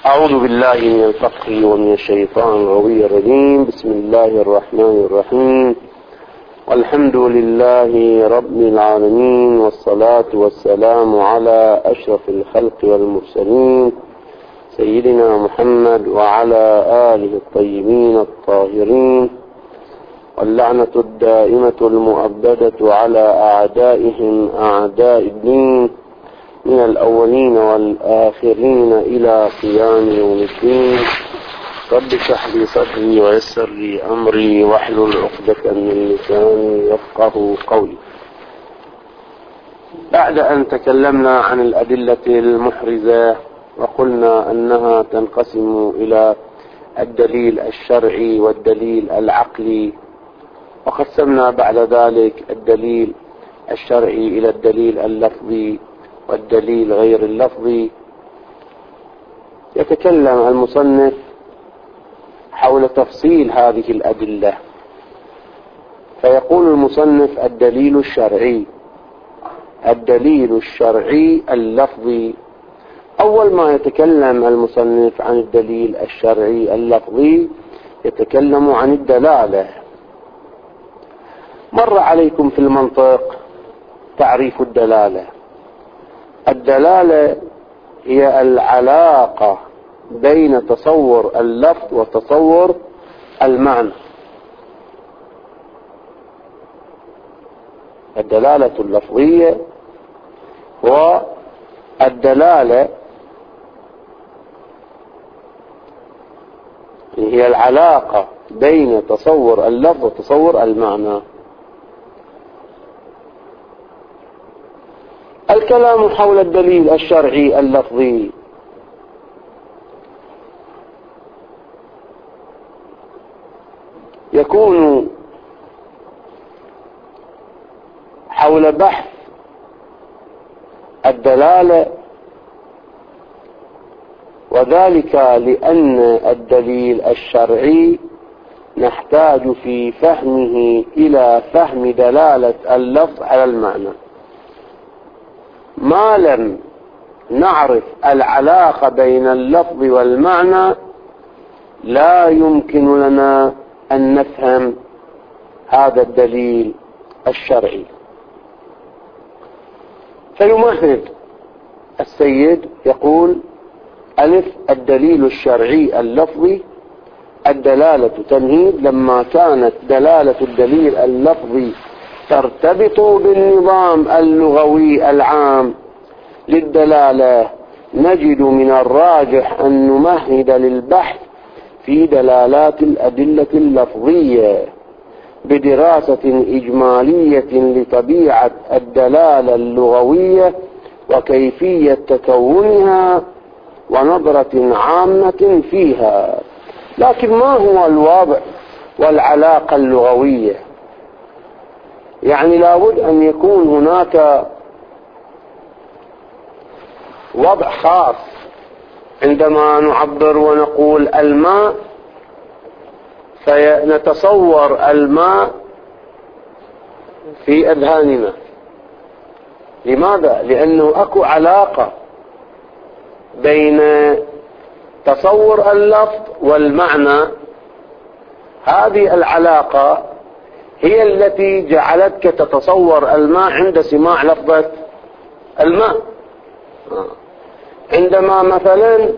أعوذ بالله من الفقر ومن الشيطان الغوي الرجيم. بسم الله الرحمن الرحيم، والحمد لله رب العالمين، والصلاة والسلام على أشرف الخلق والمرسلين سيدنا محمد وعلى آله الطيبين الطاهرين، واللعنة الدائمة المؤبدة على أعدائهم أعداء الدين من الأولين والآخرين إلى قيام يوم الدين. رب اشرح لي صدري ويسر لي أمري واحلل عقدة من لساني يفقه قولي. بعد أن تكلمنا عن الأدلة المحرزة وقلنا أنها تنقسم إلى الدليل الشرعي والدليل العقلي، وقسمنا بعد ذلك الدليل الشرعي إلى الدليل اللفظي والدليل غير اللفظي. يتكلم المصنف حول تفصيل هذه الأدلة، فيقول المصنف الدليل الشرعي اللفظي. أول ما يتكلم المصنف عن الدليل الشرعي اللفظي يتكلم عن الدلالة. مر عليكم في المنطق تعريف الدلالة. الدلالة هي العلاقة بين تصور اللفظ وتصور المعنى. الدلالة اللفظية والدلالة هي العلاقة بين تصور اللفظ وتصور المعنى. الكلام حول الدليل الشرعي اللفظي يكون حول بحث الدلالة، وذلك لأن الدليل الشرعي نحتاج في فهمه إلى فهم دلالة اللفظ على المعنى. ما لم نعرف العلاقة بين اللفظ والمعنى لا يمكن لنا أن نفهم هذا الدليل الشرعي. فيمهد السيد يقول: ألف، الدليل الشرعي اللفظي. الدلالة تمهيد: لما كانت دلالة الدليل اللفظي ترتبط بالنظام اللغوي العام للدلالة، نجد من الراجح أن نمهد للبحث في دلالات الأدلة اللفظية بدراسة إجمالية لطبيعة الدلالة اللغوية وكيفية تكونها ونظرة عامة فيها. لكن ما هو الوضع والعلاقة اللغوية؟ يعني لابد أن يكون هناك وضع خاص عندما نعبر ونقول الماء، فنتصور الماء في أذهاننا. لماذا؟ لأنه أكو علاقة بين تصور اللفظ والمعنى. هذه العلاقة هي التي جعلتك تتصور الماء عند سماع لفظة الماء. عندما مثلا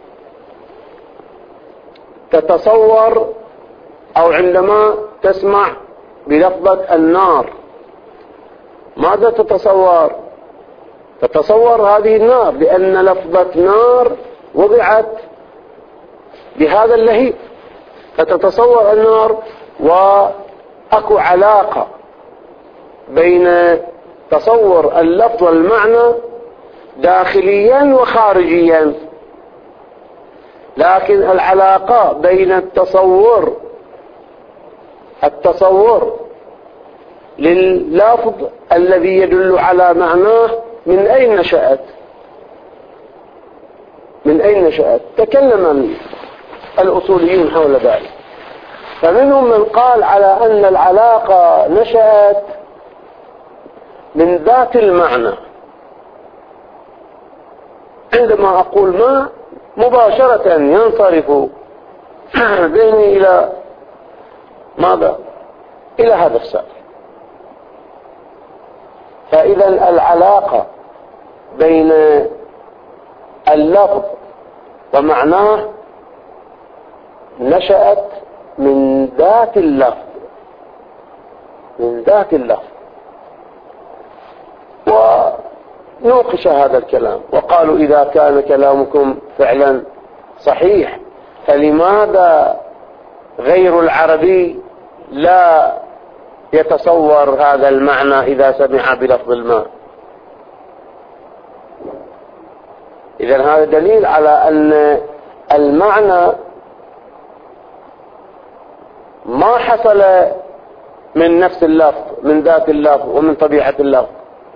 تتصور أو عندما تسمع بلفظة النار، ماذا تتصور؟ تتصور هذه النار، لأن لفظة نار وضعت بهذا اللهيب، فتتصور النار. وأكو علاقة بين تصور اللفظ والمعنى داخليا وخارجيا، لكن العلاقة بين التصور لللفظ الذي يدل على معناه من أين نشأت؟ تكلم الأصوليون حول ذلك، فمنهم من قال على أن العلاقة نشأت من ذات المعنى. عندما أقول ماء مباشرة ينصرف ذهني إلى ماذا؟ إلى هذا السائل. فإذا العلاقة بين اللفظ ومعناه نشأت من ذات اللفظ، من ذات اللفظ. ونوقش هذا الكلام وقالوا إذا كان كلامكم فعلا صحيح فلماذا غير العربي لا يتصور هذا المعنى إذا سمع بلفظ الماء؟ إذن هذا دليل على أن المعنى ما حصل من نفس اللفظ، من ذات اللفظ ومن طبيعة اللفظ.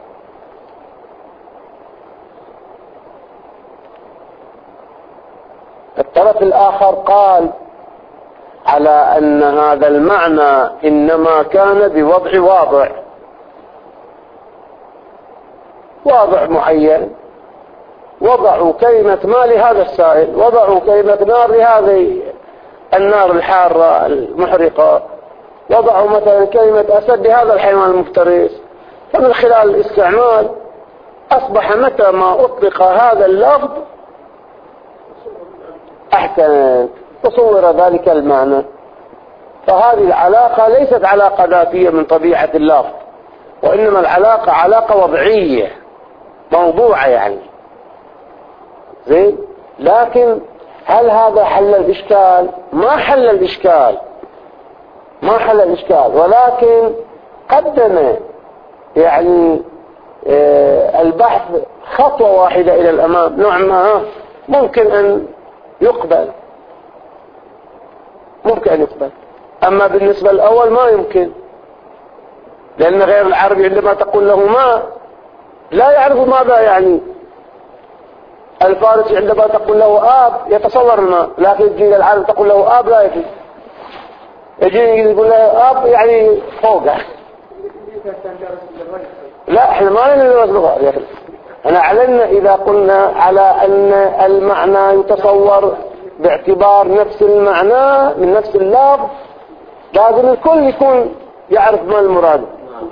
الطرف الآخر قال على أن هذا المعنى إنما كان بوضع واضع معين. وضعوا كلمة ما لهذا السائل، وضعوا كلمة نار لهذه النار الحارة المحرقة، وضعوا مثلا كلمة أسد لهذا الحيوان المفترس. فمن خلال الاستعمال أصبح متى ما أطلق هذا اللفظ أحسن تصور ذلك المعنى. فهذه العلاقة ليست علاقة ذاتية من طبيعة اللفظ، وإنما العلاقة علاقة وضعية موضوعة يعني زين. لكن هل هذا حل الإشكال؟ ما حل الإشكال، ما حل الإشكال، ولكن قدم يعني البحث خطوة واحدة إلى الأمام. نوع ما ممكن أن يقبل، ممكن أن يقبل. أما بالنسبة الأول ما يمكن، لأن غير العربي عندما تقول له ما لا يعرف ماذا يعني. الفارسي عندما تقول له آب يتصور الماء، لكن يجي العربي تقول له آب لا يجي. يجي يقول له آب يعني فوقه. لا احنا ما ندرس لغة يا أخي. احنا علمنا إذا قلنا على أن المعنى يتصور باعتبار نفس المعنى من نفس اللفظ، لازم الكل يكون يعرف ما المراد.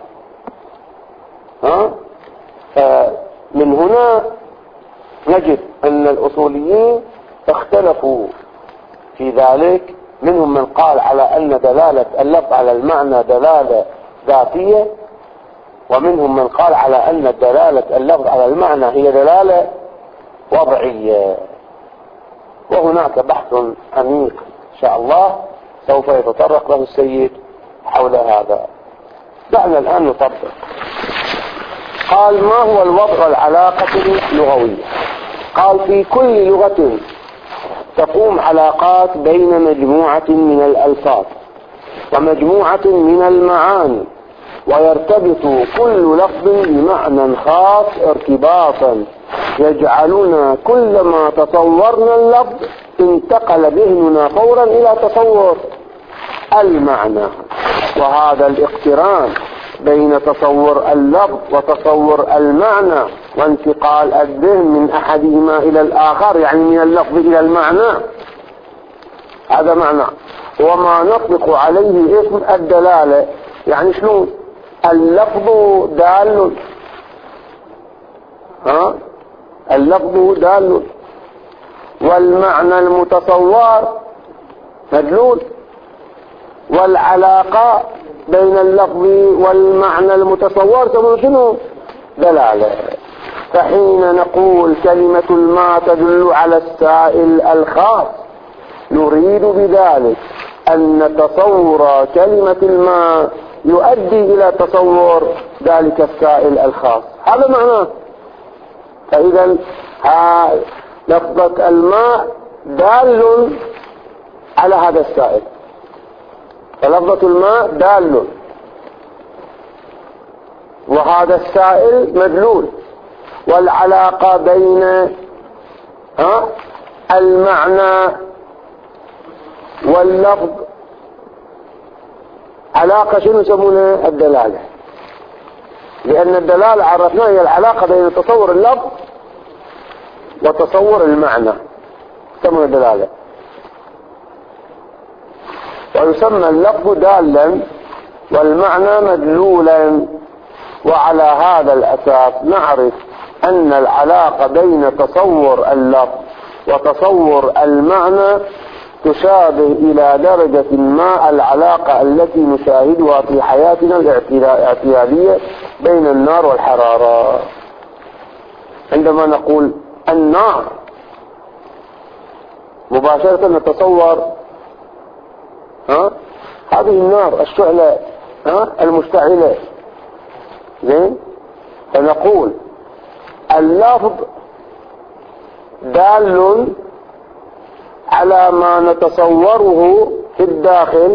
فمن هنا نجد أن الأصوليين اختلفوا في ذلك. منهم من قال على أن دلالة اللفظ على المعنى دلالة ذاتية، ومنهم من قال على أن دلالة اللفظ على المعنى هي دلالة وضعية. وهناك بحث عميق إن شاء الله سوف يتطرق له السيد حول هذا. دعنا الآن نطبق. قال ما هو الوضع والعلاقة اللغوية؟ قال في كل لغة تقوم علاقات بين مجموعة من الألفاظ ومجموعة من المعاني، ويرتبط كل لفظ بمعنى خاص ارتباطا يجعلنا كلما تصورنا اللفظ انتقل ذهننا فورا إلى تصور المعنى. وهذا الاقتران بين تصور اللفظ وتصور المعنى وانتقال الذهن من أحدهما إلى الآخر، يعني من اللفظ إلى المعنى، هذا معنى. وما نطلق عليه اسم الدلالة. يعني شنو؟ اللفظ دال، اللفظ دال، والمعنى المتصور مدلول، والعلاقة بين اللفظ والمعنى المتصور تقول شنو؟ دلالة. فحين نقول كلمة الماء تدل على السائل الخاص نريد بذلك أن تصور كلمة الماء يؤدي إلى تصور ذلك السائل الخاص، هذا معناه. فإذا لفظة الماء دال على هذا السائل، فلفظة الماء دال، وهذا السائل مدلول. والعلاقة بين المعنى واللفظ علاقة شنو يسمونها؟ الدلالة. لأن الدلالة عرفناها هي العلاقة بين تصور اللفظ وتصور المعنى. يسمى دلالة. ويسمى اللفظ دالا والمعنى مدلولا. وعلى هذا الأساس نعرف أن العلاقة بين تصور اللفظ وتصور المعنى تشابه إلى درجة ما العلاقة التي نشاهدها في حياتنا الاعتيادية بين النار والحرارة. عندما نقول النار مباشرة نتصور هذه النار الشعلة المشتعلة، زين، فنقول اللفظ دال على ما نتصوره في الداخل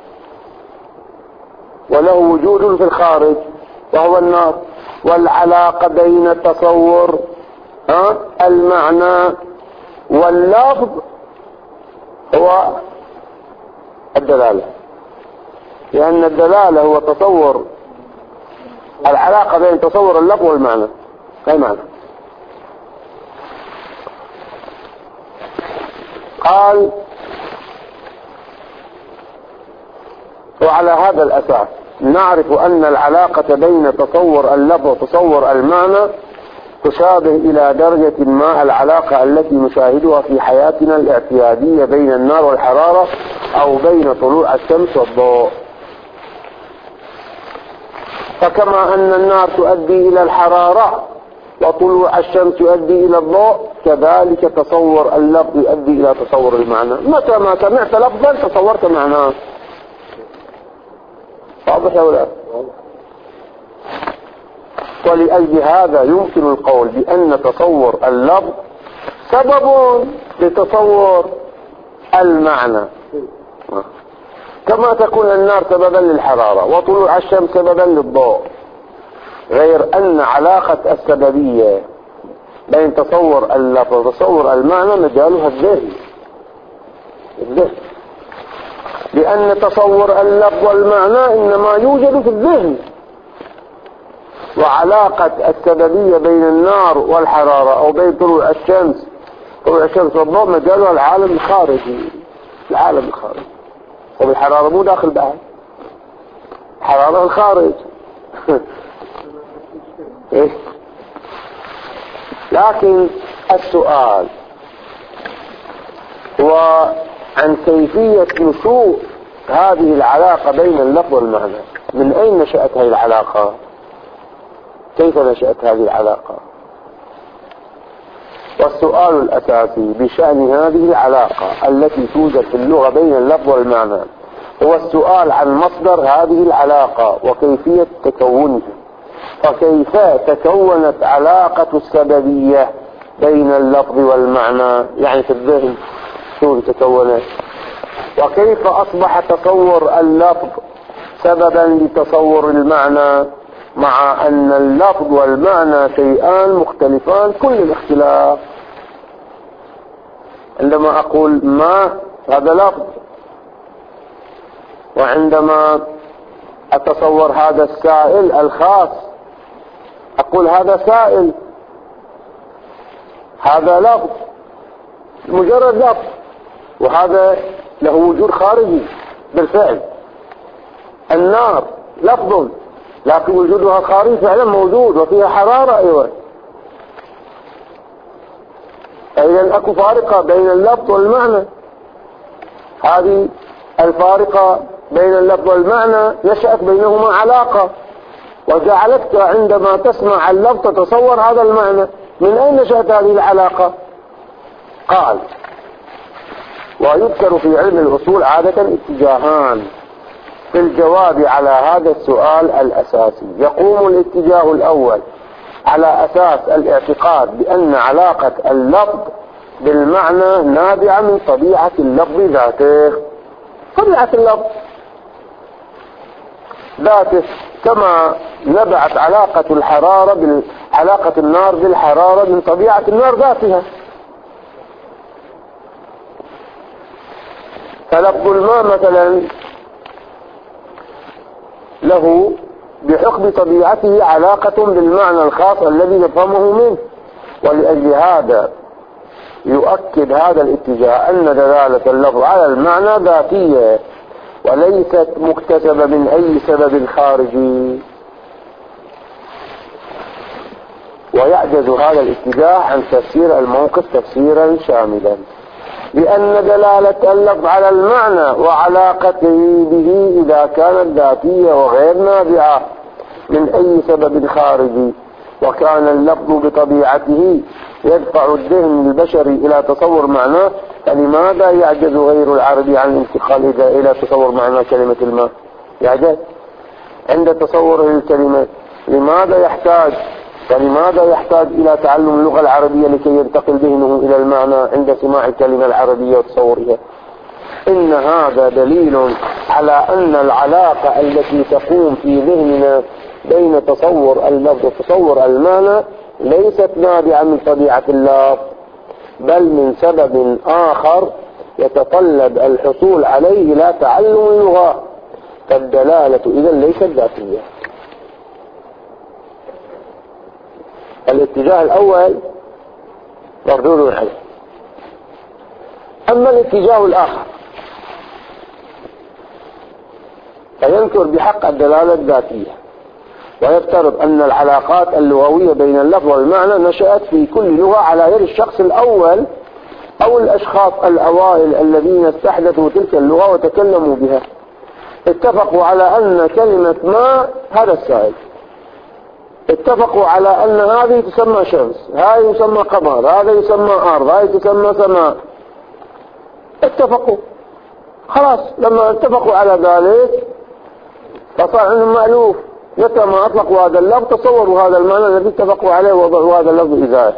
وله وجود في الخارج وهو النار. والعلاقة بين تصور المعنى واللفظ هو الدلالة، لأن الدلالة هو تصور العلاقة بين تصور اللفظ والمعنى. أي معنى؟ قال وعلى هذا الأساس نعرف أن العلاقة بين تصور اللفظ وتصور المعنى تشابه إلى درجة ما العلاقة التي نشاهدها في حياتنا الاعتيادية بين النار والحرارة أو بين طلوع الشمس والضوء. فكما أن النار تؤدي إلى الحرارة وطلوع الشمس يؤدي إلى الضوء، كذلك تصور اللفظ يؤدي إلى تصور المعنى. متى ما سمعت لفظا تصورت معناه. واضح يا أولاد؟ ولأجل هذا يمكن القول بأن تصور اللفظ سبب لتصور المعنى، كما تكون النار سببا للحرارة وطلوع الشمس سببا للضوء، غير أن علاقة السببية بين تصور اللفظ وتصور المعنى مجالها الذهن، لأن تصور اللفظ والمعنى إنما يوجد في الذهن، وعلاقة السببية بين النار والحرارة أو بين طلوع الشمس والضوء مجالها العالم الخارجي، العالم الخارجي. وبالحرارة مو داخل بعد، حرارة الخارج. إيه؟ لكن السؤال هو عن كيفية نشوء هذه العلاقة بين اللفظ والمعنى. من أين نشأت هذه العلاقة؟ كيف نشأت هذه العلاقة؟ والسؤال الأساسي بشأن هذه العلاقة التي توجد في اللغة بين اللفظ والمعنى هو السؤال عن مصدر هذه العلاقة وكيفية تكونها. فكيف تكونت علاقة السببية بين اللفظ والمعنى، يعني في الذهن شو تكونت؟ وكيف أصبح تصور اللفظ سببا لتصور المعنى، مع أن اللفظ والمعنى شيئان مختلفان كل الاختلاف؟ عندما أقول ما هذا لفظ، وعندما أتصور هذا السائل الخاص أقول هذا سائل، هذا لفظ مجرد لفظ، وهذا له وجود خارجي بالفعل. النار لفظ لكن وجودها خارجي فعلا موجود وفيها حرارة أيضا. إذن أكو فارقة بين اللفظ والمعنى. هذه الفارقة بين اللفظ والمعنى نشأت بينهما علاقة، وجعلتك عندما تسمع اللفظ تتصور هذا المعنى. من أين نشأت هذه العلاقة؟ قال ويذكر في علم الأصول عادة اتجاهان في الجواب على هذا السؤال الأساسي. يقوم الاتجاه الأول على أساس الاعتقاد بأن علاقة اللفظ بالمعنى نابعة من طبيعة اللفظ ذاته. طبيعة اللفظ ذاته كما نبعت علاقة النار بالحرارة من طبيعة النار ذاتها. فلفظ الماء مثلا له بحكم طبيعته علاقة بالمعنى الخاص الذي نفهمه منه، ولأجل هذا يؤكد هذا الاتجاه أن دلالة اللفظ على المعنى ذاتية وليست مكتسبة من أي سبب خارجي. ويعجز هذا الاتجاه عن تفسير الموقف تفسيرا شاملا، لأن دلالة اللفظ على المعنى وعلاقته به إذا كانت ذاتية وغير نابعة من أي سبب خارجي، وكان اللفظ بطبيعته يدفع الذهن البشري إلى تصور معناه، فلماذا يعجز غير العربي عن الانتقال إلى تصور معنى كلمة الماء؟ يعجز عند تصوره الكلمة. لماذا يحتاج إلى تعلم اللغة العربية لكي ينتقل ذهنه إلى المعنى عند سماع الكلمة العربية وتصورها؟ إن هذا دليل على أن العلاقة التي تقوم في ذهننا بين تصور اللفظ وتصور المعنى ليست نابعة من طبيعة اللفظ، بل من سبب آخر يتطلب الحصول عليه لا تعلم اللغة، فالدلالة إذن ليست ذاتية. الاتجاه الأول مردود عليه. أما الاتجاه الآخر فينكر بحق الدلالة الذاتية، ويفترض أن العلاقات اللغوية بين اللفظ والمعنى نشأت في كل لغة على يد الشخص الأول أو الأشخاص الأوائل الذين استحدثوا تلك اللغة وتكلموا بها. اتفقوا على أن كلمة ما هذا السائل، اتفقوا على أن هذه تسمى شمس، هذه يسمى قمر، هذا يسمى أرض، هذه تسمى سماء. اتفقوا خلاص. لما اتفقوا على ذلك فصار عندهم مألوف، متى ما أطلقوا هذا اللفظ تصوروا هذا المعنى الذي اتفقوا عليه ووضعوا هذا اللفظ إزاءه.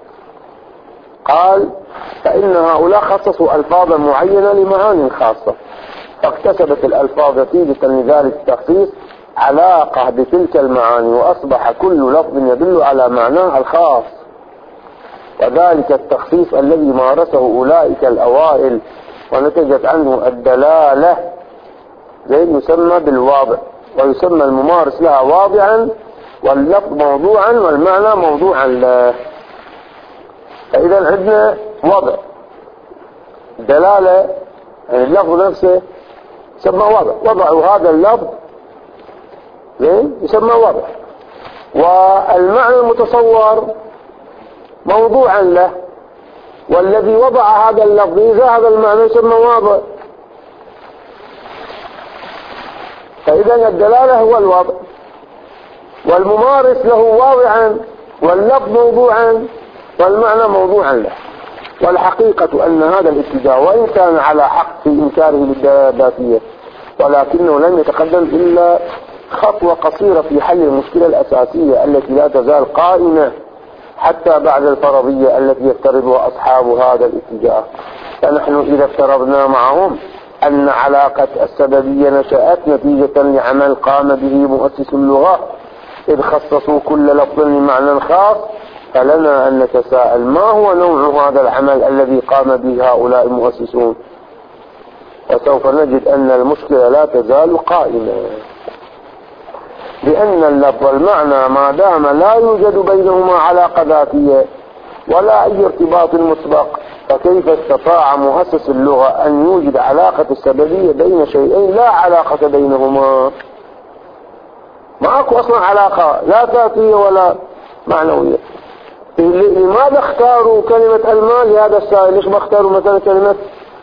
قال فإن هؤلاء خصصوا ألفاظا معينة لمعاني خاصة، فاكتسبت الألفاظ نتيجة لذلك التخصيص علاقة بتلك المعاني، وأصبح كل لفظ يدل على معناه الخاص. وذلك التخصيص الذي مارسه أولئك الأوائل ونتجت عنه الدلالة يسمى بالواضع، ويسمى الممارس لها واضعا، واللفظ موضوعا والمعنى موضوعا له. فإذا عندنا وضع دلالة، يعني اللفظ نفسه يسمى وضع، وضعوا هذا اللفظ يسمى وضع، والمعنى المتصور موضوعا له، والذي وضع هذا اللفظ إذا هذا المعنى يسمى واضع. فإذا الدلالة هو الوضع، والممارس له واضعا، واللفظ موضوعا، والمعنى موضوعا له. والحقيقة أن هذا الاتجاه وإن كان على حق في إنكاره للذاتية، ولكنه لم يتقدم إلا خطوة قصيرة في حل المشكلة الأساسية التي لا تزال قائمة حتى بعد الفرضية التي يفترضها أصحاب هذا الاتجاه. فنحن إذا افترضنا معهم أن علاقة السببية نشأت نتيجة لعمل قام به مؤسس اللغة إذ خصصوا كل لفظ لمعنى خاص، فلنا أن نتساءل ما هو نوع هذا العمل الذي قام به هؤلاء المؤسسون، وسوف نجد أن المشكلة لا تزال قائمة، لأن اللفظ والمعنى ما دام لا يوجد بينهما علاقة ذاتية ولا أي ارتباط مسبق، فكيف استطاع مؤسس اللغة أن يوجد علاقة السببية بين شيئين لا علاقة بينهما؟ معكم أصلا علاقة لا ذاتية ولا معنوية. لماذا اختاروا كلمة المال لهذا السائل؟ ليش ما اختاروا مثلا كلمة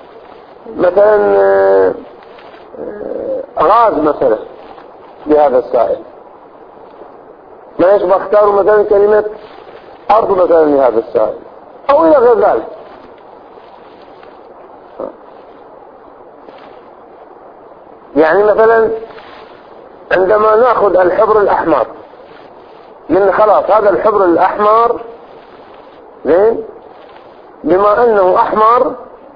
غاز مثلا لهذا السائل؟ ليش ما اختاروا مثلا كلمة أرض مثلا لهذا السائل، أو إلى غير ذلك؟ يعني مثلا عندما نأخذ الحبر الأحمر، من خلاص هذا الحبر الأحمر زين، بما أنه أحمر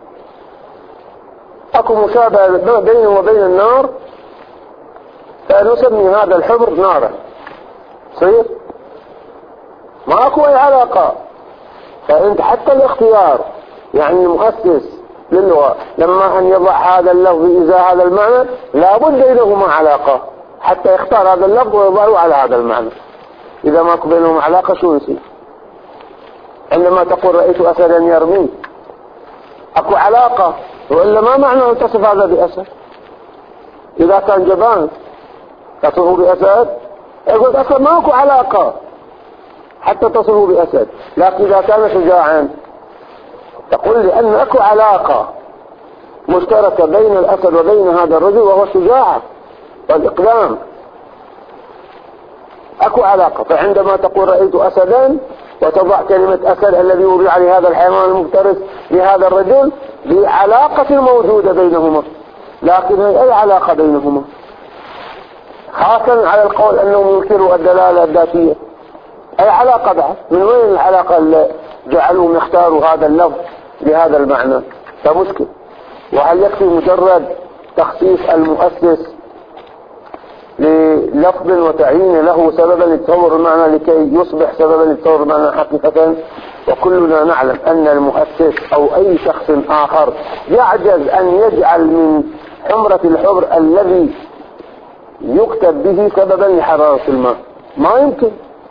أكو مشابهة بينه وبين النار، فنسمي هذا الحبر نارا. صحيح؟ ما أكو أي علاقة. فأنت حتى الاختيار، يعني المؤسس للغة لما أن يضع هذا اللفظ إذا هذا المعنى لابد بينهما علاقة حتى يختار هذا اللفظ ويضعه على هذا المعنى. إذا ما أكو بينهما علاقة شو يصير؟ عندما تقول رأيت أسدا يرمي، اكو علاقة، وإلا ما معنى ان تصف هذا بأسد؟ اذا كان جبان تصفه بأسد؟ يقول أسد ما اكو علاقة حتى تصفه بأسد. لكن اذا كان شجاعا تقول لي ان اكو علاقة مشتركة بين الأسد وبين هذا الرجل، وهو الشجاعة والإقدام. اكو علاقة. فعندما تقول رأيت أسدا وتضع كلمة أسد الذي يرجع لهذا الحيوان المفترس لهذا الرجل، بعلاقة موجودة بينهما. لكن أي علاقة بينهما؟ خاصة على القول أنهم ينكروا الدلالة الذاتية. أي علاقة بعد؟ من وين العلاقة اللي جعلوهم يختاروا هذا اللفظ لهذا المعنى؟ فمشكل. وهل يكفي مجرد تخصيص المؤسس للفظ وتعيين له سببا لتصور المعنى لكي يصبح سببا لتصور المعنى حقيقة؟ وكلنا نعلم أن المؤسس أو أي شخص آخر يعجز أن يجعل من حمرة الحبر الذي يكتب به سببا لحرارة الماء. ما يمكن،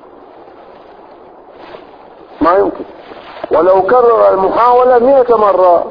ما يمكن. ولو كرر المحاولة 100 مرة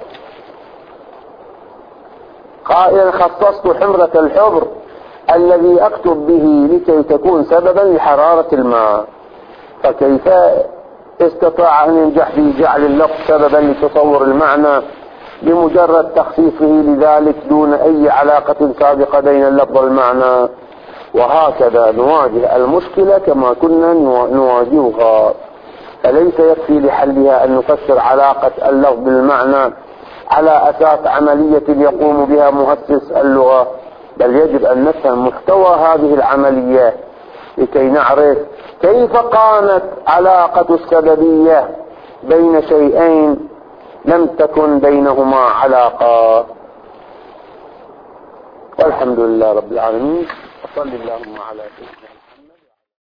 قائلا خصصت حمرة الحبر الذي أكتب به لكي تكون سببا لحرارة الماء، فكيف استطاع أن ينجح في جعل اللفظ سببا لتصور المعنى بمجرد تخصيصه لذلك دون أي علاقة سابقة بين اللفظ والمعنى؟ وهكذا نواجه المشكلة كما كنا نواجهها. فليس يكفي لحلها أن نفسر علاقة اللفظ بالمعنى على أساس عملية يقوم بها مؤسس اللغة، بل يجب أن نفهم محتوى هذه العملية لكي نعرف كيف قامت علاقة السببية بين شيئين لم تكن بينهما علاقة. والحمد لله رب العالمين، وصل اللهم على سيدنا